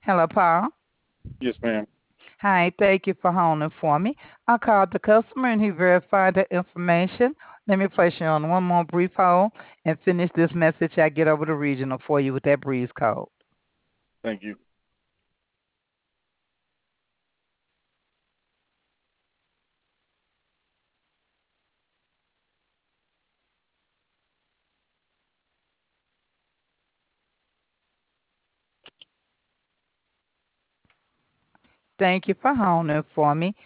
Hello, Paul. Yes, ma'am. Hi, thank you for holding for me. I called the customer and he verified the information. Let me place you on one more brief hold and finish this message. I get over the regional for you with that breeze code. Thank you. Thank you for holding for me.